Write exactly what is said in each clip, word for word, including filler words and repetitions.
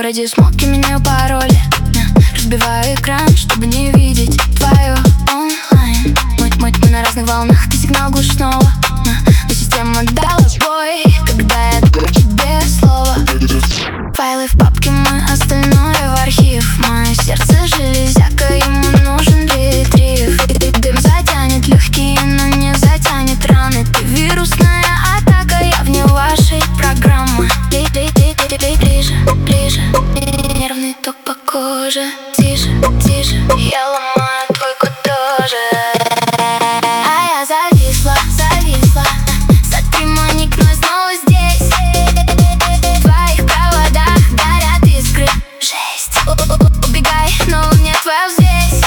городе смолки, меняю пароли, разбиваю экран, чтобы не видеть твое онлайн. Мы, мы, мы на разных волнах, ты сигнал глушь снова, но система дала сбой, когда я даю тебе слово. Файлы в папке, мы остальное в архив. Мое сердце железяка, ему нужен ретрив. Дым затянет легкие, но не затянет раны. Ты вирусная атака, я вне вашей программы. Ближе, ближе, нервный ток по коже. Тише, тише, я ломаю твой код тоже. А я зависла, зависла. Сотри мой ник, но снова здесь. В твоих проводах горят искры. Жесть, убегай, но нет твоя здесь.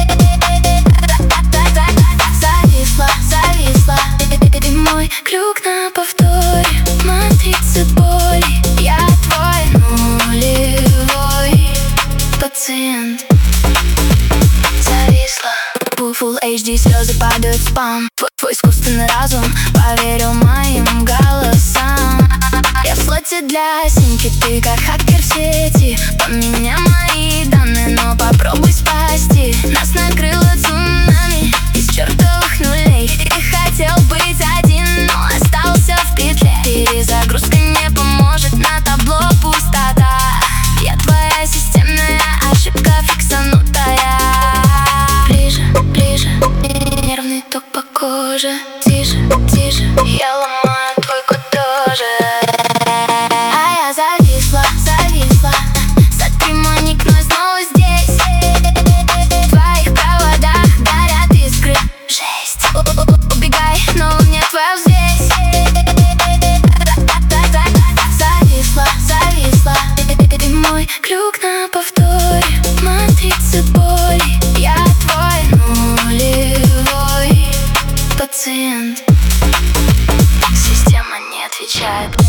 Зависла, зависла. Ты мой крюк на повторе, матрица боли. Я твой нулевой пациент. Зависла. Full эйч ди, слезы падают в спам. Твой, твой искусственный разум поверил моим голосам. Я в слоте для симки, ты как хакер в сети. Поменяй мои данные, но попробуй спасти. Нас накрыло цунами из чертовых нулей. Ты хотел быть один, но остался в петле. Перезагрузка не поможет, на табло пустота. Я твоя системная ошибка фиксанутая. Ближе, ближе, нервный ток по коже. Тише, тише, я ломаю твой код тоже. А я зависла, зависла. Сотри мой ник, но снова здесь. В твоих проводах горят искры. Жесть, убегай, но нет твоя здесь. Зависла, зависла. Ты мой крюк на повторе, матрица боли. Я твой нулевой пациент. Система не отвечает.